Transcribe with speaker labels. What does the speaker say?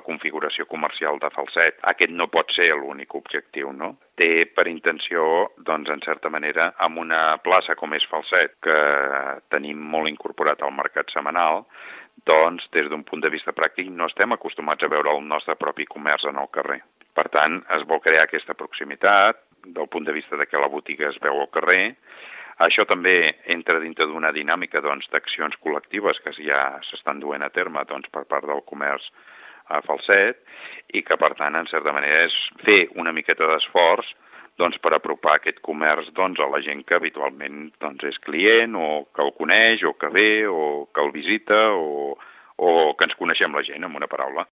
Speaker 1: configuració comercial de Falset. Aquest no pot ser l'únic objectiu, no? Té per intenció, doncs, en certa manera, amb una plaça com és Falset, que tenim molt incorporat al mercat setmanal, doncs, des d'un punt de vista pràctic, no estem acostumats a veure el nostre propi comerç en el carrer. Per tant, es vol crear aquesta proximitat, del punt de vista de que la botiga es veu al carrer. Això també entra dintre d'una dinàmica d'accions col·lectives que ja s'estan duent a terme per part del comerç a Falset i que, per tant, en certa manera és fer una miqueta d'esforç per apropar aquest comerç a la gent que habitualment és client o que el coneix o que ve o que el visita o que ens coneixem la gent, amb una paraula.